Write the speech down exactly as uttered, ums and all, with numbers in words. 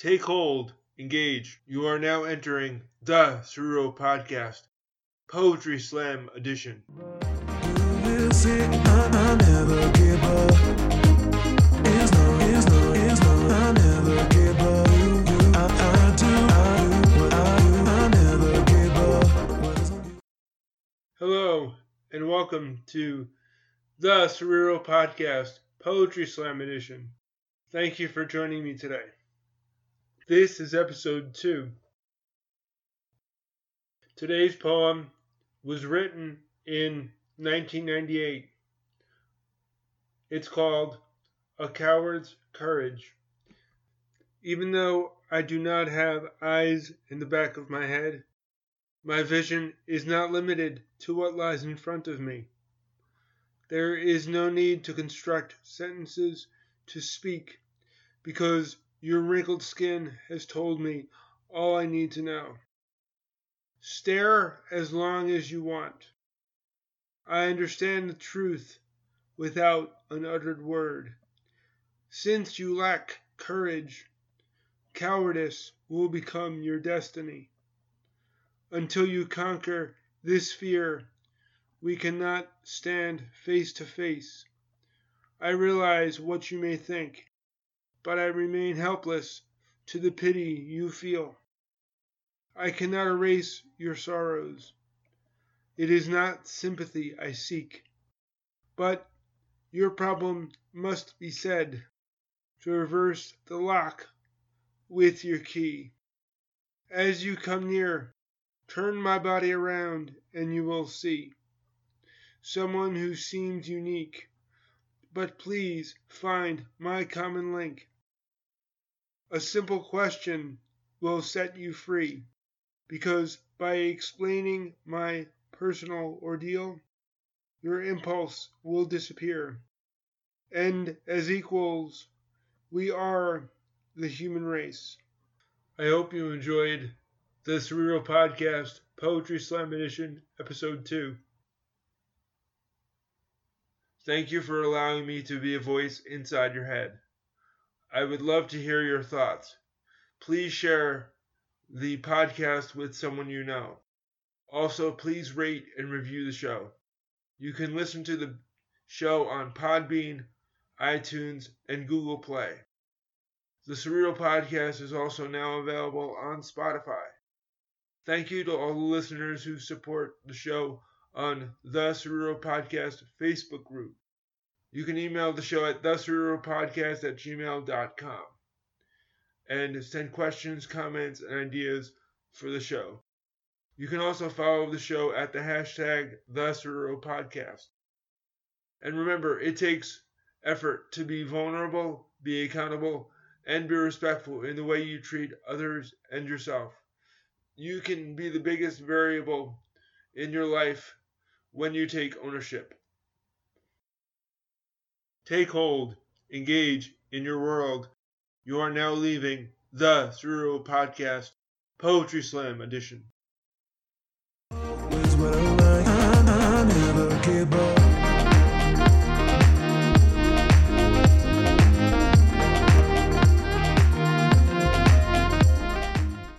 Take hold, engage. You are now entering the Surreal Podcast, Poetry Slam Edition. We'll see, I, I never give up. Is no, is no, is no, I never give up. You, you, I, I do, I do what I do, I never give up. What is on you? Hello, and welcome to the Surreal Podcast, Poetry Slam Edition. Thank you for joining me today. This is episode two. Today's poem was written in nineteen ninety-eight. It's called A Coward's Courage. Even though I do not have eyes in the back of my head, my vision is not limited to what lies in front of me. There is no need to construct sentences to speak, because your wrinkled skin has told me all I need to know. Stare as long as you want. I understand the truth without an uttered word. Since you lack courage, cowardice will become your destiny. Until you conquer this fear, we cannot stand face to face. I realize what you may think, but I remain helpless to the pity you feel. I cannot erase your sorrows. It is not sympathy I seek, but your problem must be said to reverse the lock with your key. As you come near, turn my body around and you will see someone who seems unique, but please find my common link. A simple question will set you free, because by explaining my personal ordeal, your impulse will disappear. And as equals, we are the human race. I hope you enjoyed the Surreal Podcast, Poetry Slam Edition, Episode two. Thank you for allowing me to be a voice inside your head. I would love to hear your thoughts. Please share the podcast with someone you know. Also, please rate and review the show. You can listen to the show on Podbean, iTunes, and Google Play. The Surreal Podcast is also now available on Spotify. Thank you to all the listeners who support the show on the Surreal Podcast Facebook group. You can email the show at the surreal podcast at gmail dot com and send questions, comments, and ideas for the show. You can also follow the show at the hashtag the Surreal Podcast. And remember, it takes effort to be vulnerable, be accountable, and be respectful in the way you treat others and yourself. You can be the biggest variable in your life when you take ownership. Take hold, engage in your world. You are now leaving the Surreal Podcast, Poetry Slam Edition.